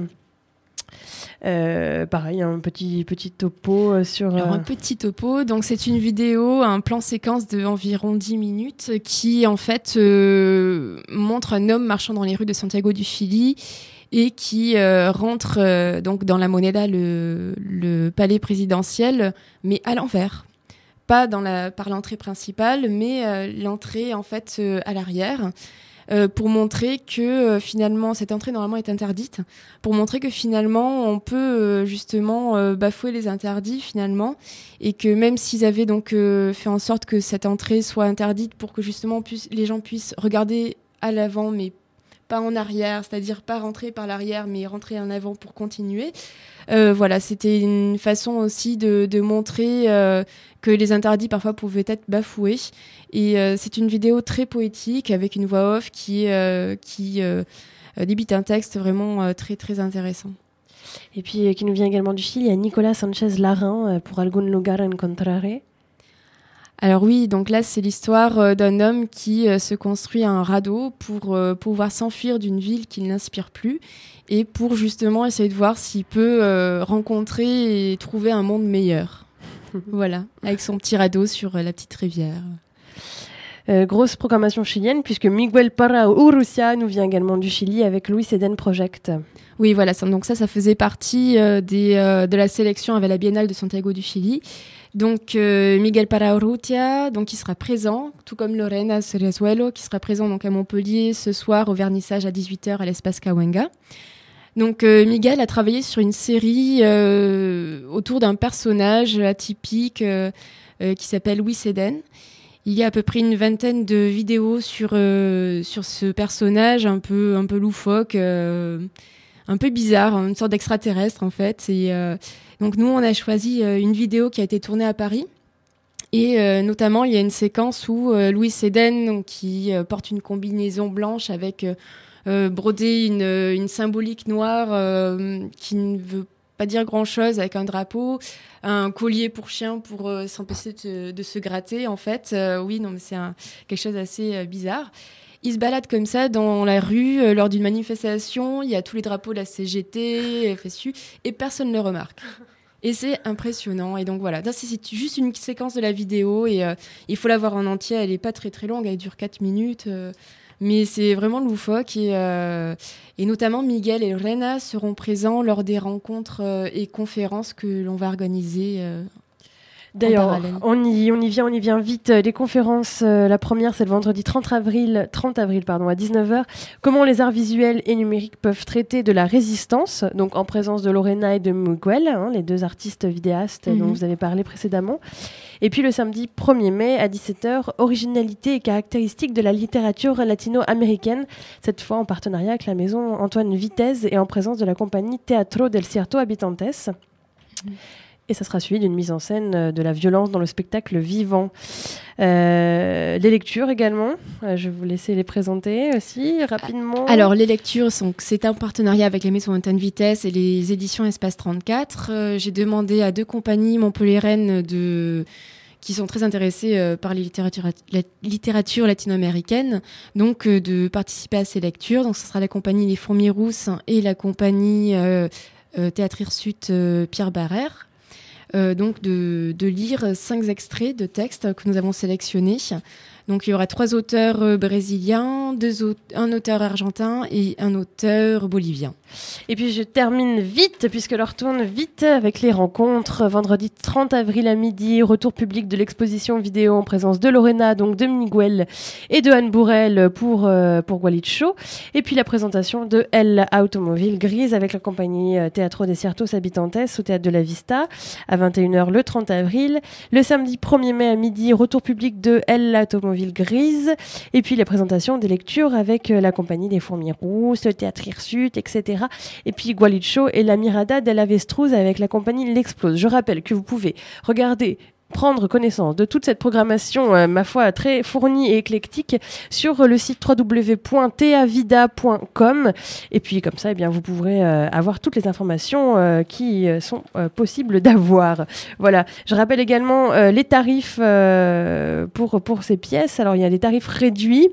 Euh, pareil, un petit, petit topo sur... Alors, un petit topo, donc c'est une vidéo, un plan séquence d'environ dix minutes qui en fait euh, montre un homme marchant dans les rues de Santiago du Chili et qui euh, rentre euh, donc dans la Moneda, le, le palais présidentiel, mais à l'envers. Pas dans la, par l'entrée principale, mais euh, l'entrée en fait euh, à l'arrière. Euh, pour montrer que euh, finalement cette entrée normalement est interdite, pour montrer que finalement on peut euh, justement euh, bafouer les interdits finalement, et que même s'ils avaient donc euh, fait en sorte que cette entrée soit interdite pour que justement puisse, les gens puissent regarder à l'avant mais pas en arrière, c'est-à-dire pas rentrer par l'arrière mais rentrer en avant pour continuer. Euh, voilà, c'était une façon aussi de, de montrer euh, que les interdits parfois pouvaient être bafoués. Et euh, c'est une vidéo très poétique avec une voix off qui, euh, qui euh, débite un texte vraiment euh, très très intéressant. Et puis euh, qui nous vient également du Chili, il y a Nicolas Sanchez Larrain euh, pour Algún lugar encontraré. Alors oui, donc là c'est l'histoire euh, d'un homme qui euh, se construit un radeau pour euh, pouvoir s'enfuir d'une ville qui ne l'inspire plus et pour justement essayer de voir s'il peut euh, rencontrer et trouver un monde meilleur. Voilà, avec son petit radeau sur euh, la petite rivière. Euh, grosse programmation chilienne puisque Miguel Parra Urrutia nous vient également du Chili avec Luis Eden Project. Oui, voilà, ça, donc ça, ça faisait partie euh, des, euh, de la sélection avec la Biennale de Santiago du Chili. Donc euh, Miguel Parra Urrutia, donc qui sera présent, tout comme Lorena Cerezuelo, qui sera présent donc à Montpellier ce soir au vernissage à dix-huit heures à l'espace Cahuenga. Donc euh, Miguel a travaillé sur une série euh, autour d'un personnage atypique euh, euh, qui s'appelle Luis Eden. Il y a à peu près une vingtaine de vidéos sur, euh, sur ce personnage un peu, un peu loufoque, euh, un peu bizarre, une sorte d'extraterrestre en fait. Et, euh, donc nous, on a choisi euh, une vidéo qui a été tournée à Paris. Et euh, notamment, il y a une séquence où euh, Luis Eden, donc, qui euh, porte une combinaison blanche avec euh, euh, brodé une, une symbolique noire euh, qui ne veut pas dire grand-chose, avec un drapeau, un collier pour chien pour euh, s'empêcher de, de se gratter, en fait. Euh, oui, non, mais c'est un, quelque chose d'assez euh, bizarre. Il se balade comme ça dans la rue euh, lors d'une manifestation. Il y a tous les drapeaux de la C G T, F S U, et personne ne le remarque. Et c'est impressionnant. Et donc voilà, ça, c'est, c'est juste une séquence de la vidéo et euh, il faut la voir en entier. Elle n'est pas très très longue, elle dure quatre minutes. Euh, mais c'est vraiment loufoque. Et, euh, et notamment, Miguel et Lorena seront présents lors des rencontres euh, et conférences que l'on va organiser. Euh, D'ailleurs, on y, on y vient, on y vient vite. Les conférences, euh, la première, c'est le vendredi trente avril, trente avril pardon, à dix-neuf heures. Comment les arts visuels et numériques peuvent traiter de la résistance, donc en présence de Lorena et de Miguel, hein, les deux artistes vidéastes mm-hmm. dont vous avez parlé précédemment. Et puis le samedi premier mai à dix-sept heures, originalité et caractéristiques de la littérature latino-américaine, cette fois en partenariat avec la maison Antoine Vitez et en présence de la compagnie Teatro del Cierto Habitantes. Mm. Et ça sera suivi d'une mise en scène de la violence dans le spectacle vivant. Euh, les lectures également, euh, je vais vous laisser les présenter aussi rapidement. Alors les lectures, sont, c'est un partenariat avec les maisons Antoine Vitesse et les éditions Espace trente-quatre. Euh, j'ai demandé à deux compagnies montpelliéraines de... qui sont très intéressées euh, par les littératures, la littérature latino-américaine, donc euh, de participer à ces lectures. Donc ce sera la compagnie Les Fourmis Rousses et la compagnie euh, euh, Théâtre Hirsute euh, Pierre Barrère. Euh, donc de, de lire cinq extraits de textes que nous avons sélectionnés. Donc il y aura trois auteurs euh, brésiliens, deux au- un auteur argentin et un auteur bolivien. Et puis je termine vite, puisque l'heure tourne vite, avec les rencontres. Vendredi trente avril à midi, retour public de l'exposition vidéo en présence de Lorena, donc de Miguel et de Anne Bourrel pour, euh, pour Gualicho. Et puis la présentation de El Automobile Grise avec la compagnie euh, Teatro Desiertos Habitantes au Théâtre de la Vista à vingt et une heures le trente avril. Le samedi premier mai à midi, retour public de El Automobile Grise. Et puis la présentation des lectures avec euh, la compagnie des Fourmis Rousses, le Théâtre Hirsute, et cetera. Et puis Gualicho et la Mirada dell'Avestruz avec la compagnie L'Explose. Je rappelle que vous pouvez regarder, prendre connaissance de toute cette programmation, euh, ma foi, très fournie et éclectique sur le site w w w point t a vida point com. Et puis comme ça, eh bien, vous pourrez euh, avoir toutes les informations euh, qui euh, sont euh, possibles d'avoir. Voilà. Je rappelle également euh, les tarifs euh, pour, pour ces pièces. Alors, il y a des tarifs réduits.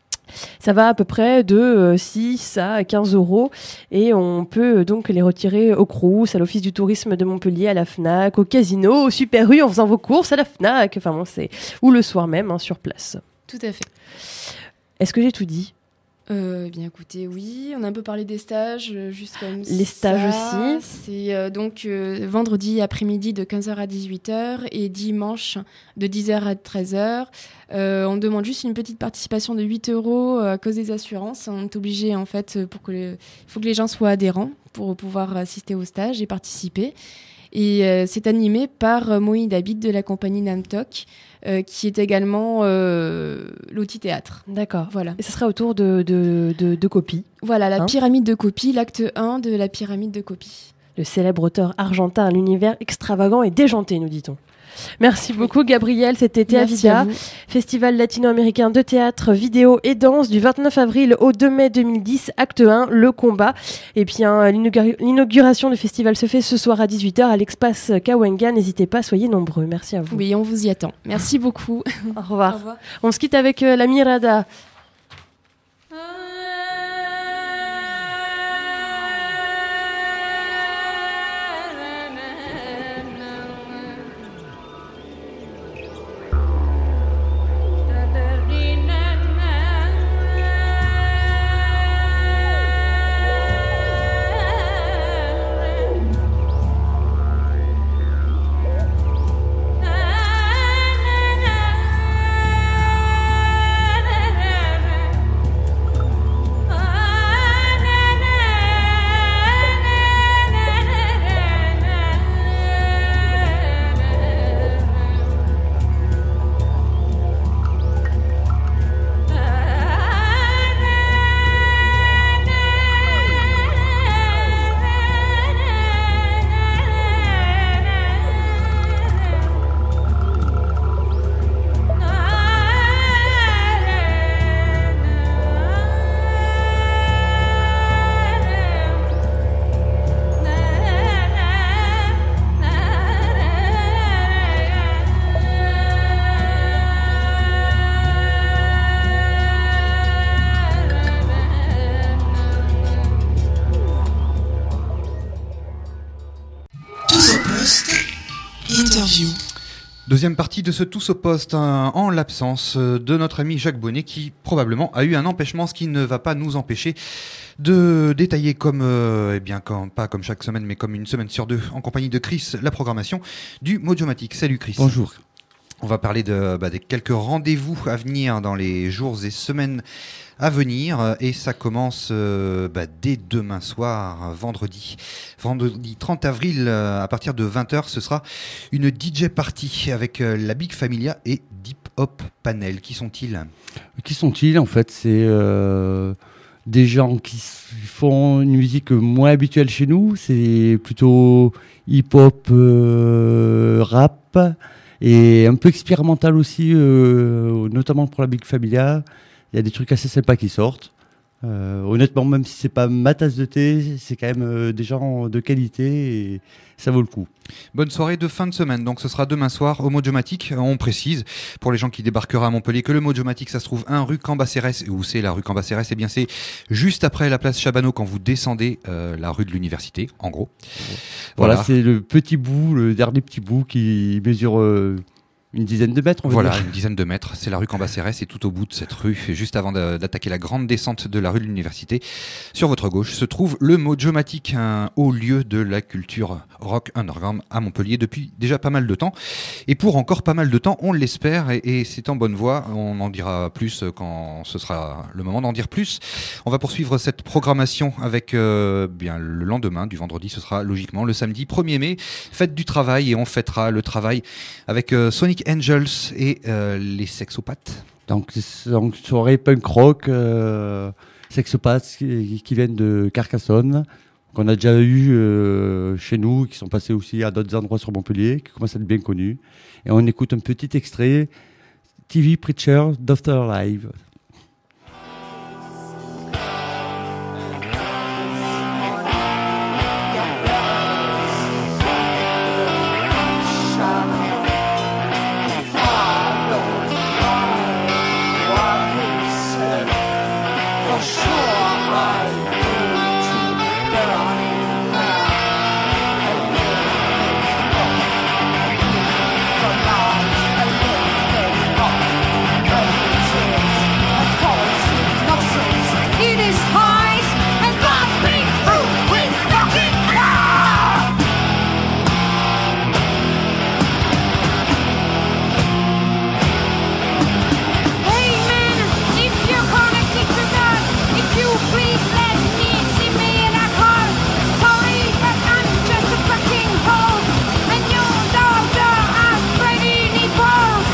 Ça va à peu près de euh, six à quinze euros et on peut euh, donc les retirer au Crous, à l'Office du tourisme de Montpellier, à la Fnac, au Casino, au Super U en faisant vos courses à la Fnac, enfin bon, c'est... ou le soir même hein, sur place. Tout à fait. Est-ce que j'ai tout dit ? Euh, bien écoutez, oui, on a un peu parlé des stages, euh, juste comme Les stages ça. aussi. C'est euh, donc euh, vendredi après-midi de quinze heures à dix-huit heures et dimanche de dix heures à treize heures. Euh, on demande juste une petite participation de huit euros à cause des assurances. On est obligé en fait, pour que le... il faut que les gens soient adhérents pour pouvoir assister au stage et participer. Et euh, c'est animé par euh, Moïd Habib de la compagnie Namtok, euh, qui est également euh, l'outil théâtre. D'accord. Voilà. Et ça sera autour de, de, de, de copies. Voilà, la Hein pyramide de copies, l'acte un de la pyramide de copies. Le célèbre auteur argentin à l'univers extravagant et déjanté, nous dit-on. Merci beaucoup Gabrielle, c'était Théa Merci à Vida, vous. festival latino-américain de théâtre, vidéo et danse du vingt-neuf avril au deux mai deux mille dix, acte un, le combat. Et puis hein, l'inaugura- l'inauguration du festival se fait ce soir à dix-huit heures à l'espace Cahuenga, n'hésitez pas, soyez nombreux, merci à vous. Oui, on vous y attend. Merci beaucoup. Au revoir. Au revoir. On se quitte avec euh, la Mirada. Interview. Deuxième partie de ce Tous au poste, hein, en l'absence de notre ami Jacques Bonnet qui probablement a eu un empêchement, ce qui ne va pas nous empêcher de détailler comme, euh, eh bien, comme, pas comme chaque semaine, mais comme une semaine sur deux, en compagnie de Chris, la programmation du Mojomatic. Salut Chris. Bonjour. On va parler de, bah, des quelques rendez-vous à venir dans les jours et semaines à venir, et ça commence euh, bah, dès demain soir, vendredi, vendredi trente avril, euh, à partir de vingt heures, ce sera une D J party avec euh, la Big Familia et Deep Hop Panel. Qui sont-ils ? Qui sont-ils ? En fait, c'est euh, des gens qui s- font une musique moins habituelle chez nous. C'est plutôt hip-hop, euh, rap et un peu expérimental aussi, euh, notamment pour la Big Familia. Il y a des trucs assez sympas qui sortent. Euh, honnêtement, même si c'est pas ma tasse de thé, c'est quand même euh, des gens de qualité et ça vaut le coup. Bonne soirée de fin de semaine, donc ce sera demain soir au Mojomatic. On précise, pour les gens qui débarqueront à Montpellier, que le Mojomatic, ça se trouve un rue Cambacérès. Où c'est la rue Cambacérès ? Eh bien, c'est juste après la place Chabanot quand vous descendez euh, la rue de l'Université, en gros. Voilà, Voilà. c'est le petit bout, le dernier petit bout qui mesure euh, une dizaine de mètres, on va Voilà, dire. une dizaine de mètres. C'est la rue Cambacérès et tout au bout de cette rue, juste avant de- d'attaquer la grande descente de la rue de l'Université, sur votre gauche se trouve le Mojomatic, un haut lieu de la culture rock underground à Montpellier depuis déjà pas mal de temps. Et pour encore pas mal de temps, on l'espère, et, et c'est en bonne voie. On en dira plus quand ce sera le moment d'en dire plus. On va poursuivre cette programmation avec euh, bien le lendemain du vendredi. Ce sera logiquement le samedi premier mai, fête du travail, et on fêtera le travail avec euh, Sonic Angels et euh, les Sexopathes. Donc, c'est- donc soirée punk rock, euh, Sexopathes qui, qui viennent de Carcassonne, qu'on a déjà eu euh, chez nous, qui sont passés aussi à d'autres endroits sur Montpellier, qui commencent à être bien connus. Et on écoute un petit extrait, T V Preacher, Doctor Live. It is highs and gasping through with fucking power. Hey man, if you're connected to God, if you please let me see me in a car. Sorry, but I'm just a fucking hoe, and your daughter has pretty nipples.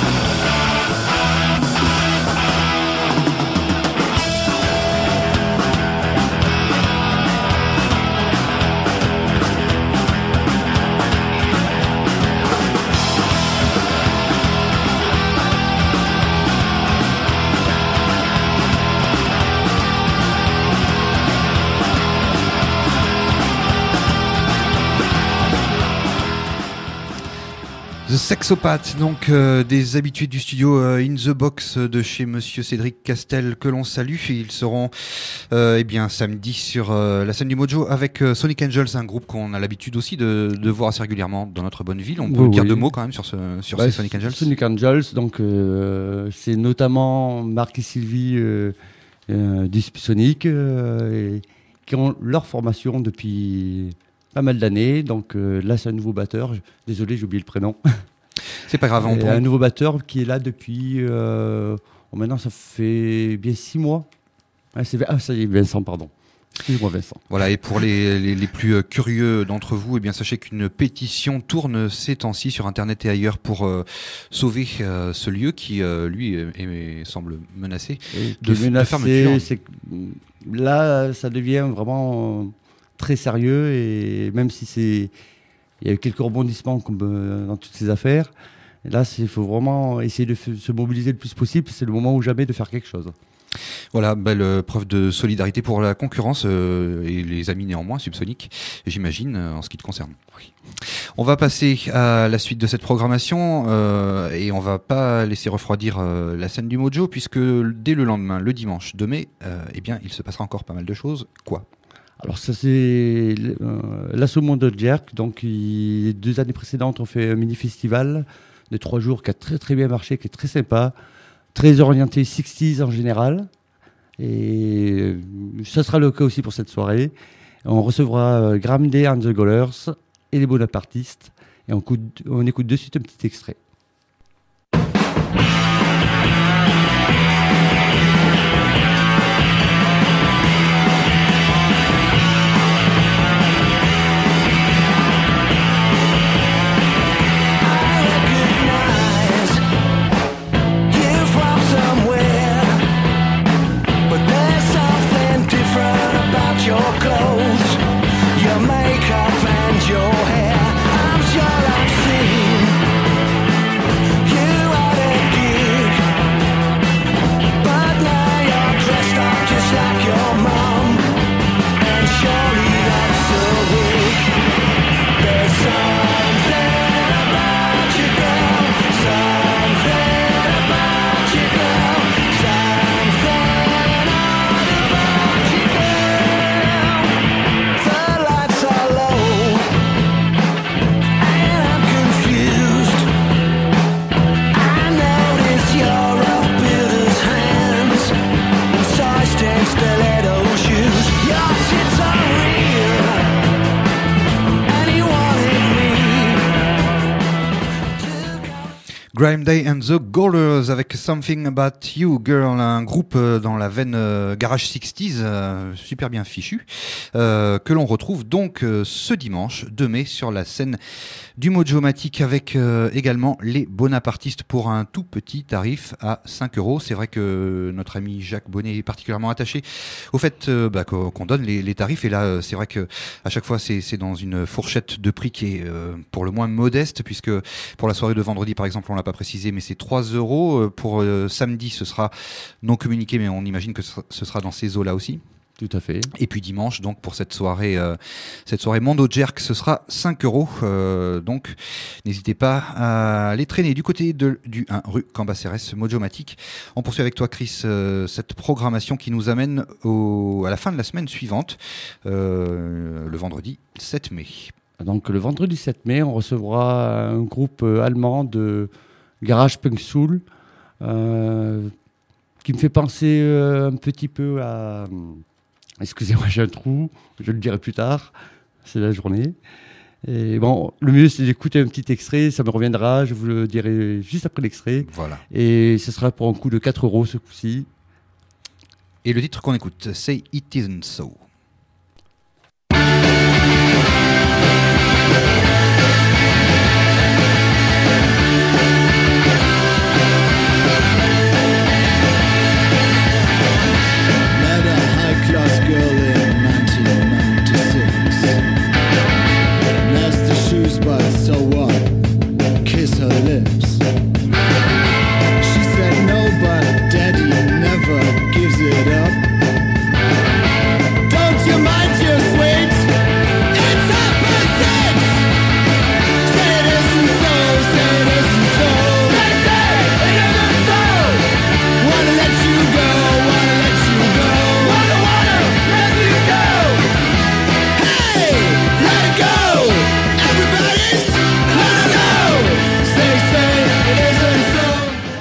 The Sexopathes, donc euh, des habitués du studio euh, In The Box de chez Monsieur Cédric Castel, que l'on salue. Ils seront euh, eh bien, samedi sur euh, la scène du Mojo avec euh, Sonic Angels, un groupe qu'on a l'habitude aussi de, de voir assez régulièrement dans notre bonne ville. On peut Oui, dire oui. deux mots quand même sur, ce, sur Bah, ces Sonic Angels. Sonic Angels, donc euh, c'est notamment Marc et Sylvie euh, euh, d'Ispsonic euh, et qui ont leur formation depuis pas mal d'années. Donc euh, là, c'est un nouveau batteur. Je- Désolé, j'ai oublié le prénom. C'est pas grave. On Et peut- un nouveau batteur qui est là depuis. Euh, oh, maintenant, ça fait bien six mois. Ah, c'est, ah, ça y est, Vincent, pardon. Excusez-moi, Vincent. Voilà, et pour les, les, les plus euh, curieux d'entre vous, eh bien, sachez qu'une pétition tourne ces temps-ci sur Internet et ailleurs pour euh, sauver euh, ce lieu qui, euh, lui, est- est- semble menacé Et de, qui est de menacé, fermeture. c'est que, là, ça devient vraiment euh, très sérieux, et même si c'est, il y a eu quelques rebondissements comme euh, dans toutes ces affaires, et là, il faut vraiment essayer de f- se mobiliser le plus possible. C'est le moment ou jamais de faire quelque chose. Voilà, belle euh, preuve de solidarité pour la concurrence euh, et les amis néanmoins, Subsonic, j'imagine, euh, en ce qui te concerne. Oui. On va passer à la suite de cette programmation euh, et on va pas laisser refroidir euh, la scène du Mojo, puisque dès le lendemain, le dimanche deux mai, euh, eh bien, il se passera encore pas mal de choses. Quoi ? Alors ça, c'est euh, l'Assaut Monde Jerk. Donc il- les deux années précédentes, on fait un mini-festival de trois jours qui a très très bien marché, qui est très sympa, très orienté sixties en général. Et euh, ça sera le cas aussi pour cette soirée. On recevra euh, Graham Day and the Gollers et les Bonapartistes. Et on, coûte- on écoute de suite un petit extrait. You from somewhere, but there's something different about your clothes, your makeup and your hair. I'm sure I've seen Grime Day and the Goalers avec Something About You Girl, un groupe dans la veine euh, Garage sixties, euh, super bien fichu, euh, que l'on retrouve donc euh, ce dimanche deux mai sur la scène du Mojomatic avec euh, également les bonapartistes pour un tout petit tarif à cinq euros. C'est vrai que notre ami Jacques Bonnet est particulièrement attaché au fait euh, bah, qu'on, qu'on donne les, les tarifs, et là c'est vrai que à chaque fois c'est, c'est dans une fourchette de prix qui est euh, pour le moins modeste, puisque pour la soirée de vendredi par exemple on l'a pas précisé, mais c'est trois euros. Pour euh, samedi ce sera non communiqué, mais on imagine que ce sera dans ces eaux-là aussi. Tout à fait. Et puis dimanche, donc pour cette soirée, euh, cette soirée Mondo Jerk, ce sera cinq euros. Euh, donc n'hésitez pas à les traîner du côté de, du un rue Cambacérès, Mojomatic. On poursuit avec toi, Chris, euh, cette programmation qui nous amène au, à la fin de la semaine suivante, euh, le vendredi sept mai. Donc le vendredi sept mai, on recevra un groupe allemand de garage punk soul euh, qui me fait penser euh, un petit peu à... Excusez-moi, j'ai un trou, je le dirai plus tard, c'est la journée. Et bon, le mieux c'est d'écouter un petit extrait, ça me reviendra, je vous le dirai juste après l'extrait. Voilà. Et ce sera pour un coût de quatre euros ce coup-ci. Et le titre qu'on écoute, Say It Isn't So. Class girl in nineteen ninety-six. Nasty shoes, but so what? Kiss her lips. She said no, but daddy never gives it up. Don't you mind your sweet? It's opposite. Say it isn't so, say it isn't so. Say, say, it isn't so. Wanna let you go, wanna let you go. Wanna, wanna let you go. Hey, let it go. Everybody's let it go. Say, say, it isn't so.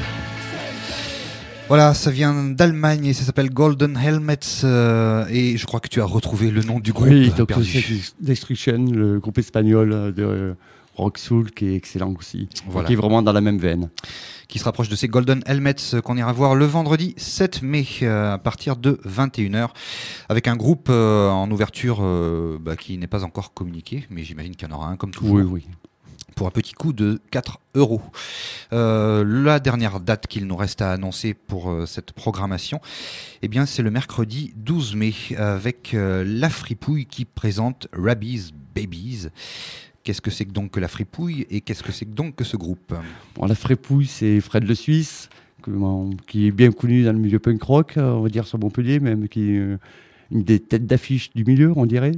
Voilà, ça vient d'Allemagne et ça s'appelle Golden Helmets, euh, et je crois que tu as retrouvé le nom du groupe. Oui, donc perdu. c'est Destruction, le groupe espagnol de euh, rock soul qui est excellent aussi, Voilà. qui est vraiment dans la même veine. Qui se rapproche de ces Golden Helmets qu'on ira voir le vendredi sept mai euh, à partir de vingt et une heures avec un groupe euh, en ouverture euh, bah, qui n'est pas encore communiqué, mais j'imagine qu'il y en aura un comme toujours. Oui, oui. Pour un petit coût de quatre euros. Euh, la dernière date qu'il nous reste à annoncer pour euh, cette programmation, eh bien, c'est le mercredi douze mai avec euh, La Fripouille qui présente Rabbi's Babies. Qu'est-ce que c'est que donc que La Fripouille et qu'est-ce que c'est que donc que ce groupe? Bon, La Fripouille, c'est Fred Le Suisse, que, bon, qui est bien connu dans le milieu punk rock, on va dire sur Montpellier, même qui est euh, une des têtes d'affiche du milieu, on dirait.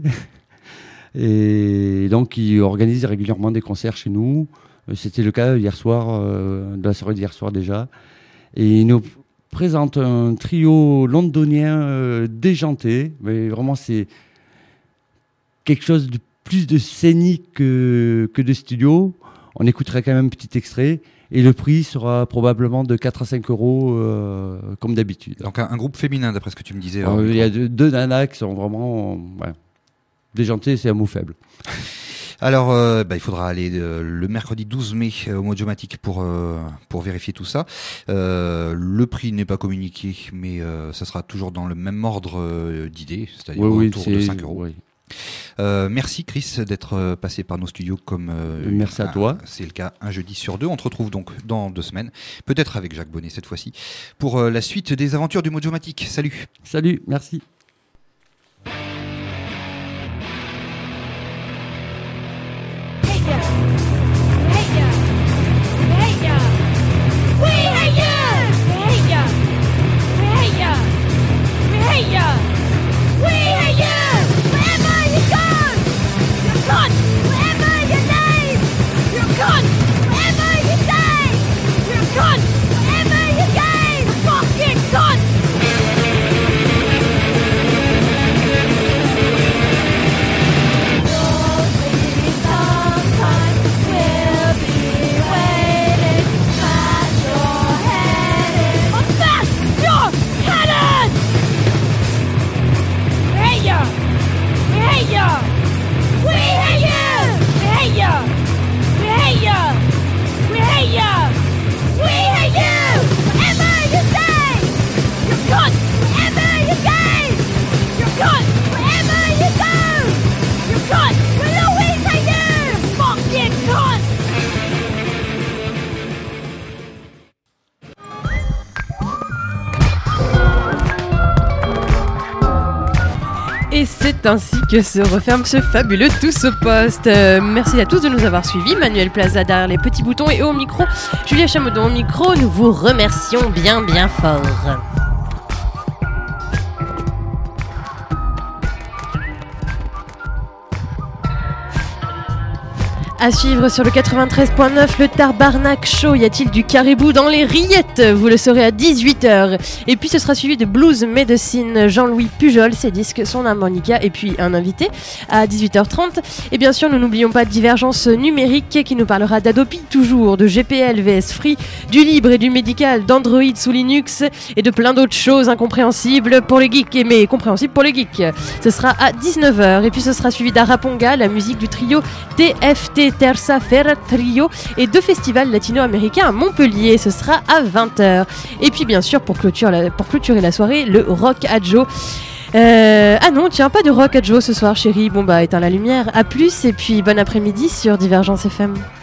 Et donc, il organise régulièrement des concerts chez nous. C'était le cas hier soir, euh, de la soirée d'hier soir déjà. Et il nous présente un trio londonien euh, déjanté. Mais vraiment, c'est quelque chose de plus de scénique que, que de studio. On écouterait quand même un petit extrait. Et le prix sera probablement de quatre à cinq euros, euh, comme d'habitude. Donc, un, un groupe féminin, d'après ce que tu me disais. Euh, il y a deux, deux nanas qui sont vraiment... Ouais. Déjanté, c'est un mot faible. Alors, euh, bah, il faudra aller euh, le mercredi douze mai euh, au Mojomatic pour euh, pour vérifier tout ça. Euh, le prix n'est pas communiqué, mais euh, ça sera toujours dans le même ordre euh, d'idées, c'est-à-dire oui, autour oui, de cinq euros. Oui. Euh, merci Chris d'être euh, passé par nos studios comme euh, merci à un, toi. C'est le cas un jeudi sur deux. On te retrouve donc dans deux semaines, peut-être avec Jacques Bonnet cette fois-ci, pour euh, la suite des aventures du Mojomatic. Salut. Salut, merci. C'est ainsi que se referme ce fabuleux Tous au poste. Euh, merci à tous de nous avoir suivis. Manuel Plaza derrière les petits boutons et au micro, Julia Chameudon au micro. Nous vous remercions bien bien fort. À suivre sur le quatre-vingt-treize point neuf, le Tabarnak Show. Y a-t-il du caribou dans les rillettes? Vous le saurez à dix-huit heures. Et puis ce sera suivi de Blues Medicine, Jean-Louis Pujol, ses disques, son harmonica et puis un invité à dix-huit heures trente. Et bien sûr, nous n'oublions pas Divergence numérique qui nous parlera d'Adopi toujours, de G P L V S Free, du libre et du médical, d'Android sous Linux et de plein d'autres choses incompréhensibles pour les geeks, mais compréhensibles pour les geeks. Ce sera à dix-neuf heures. Et puis ce sera suivi d'Araponga, la musique du trio T F T Terza Ferra Trio et deux festivals latino-américains à Montpellier. Ce sera à vingt heures. Et puis bien sûr, pour clôturer la, pour clôturer la soirée, le Rock à Joe. Euh, ah non, tiens, pas de Rock à Joe ce soir, chérie. Bon bah, éteins la lumière. À plus et puis bon après-midi sur Divergence F M.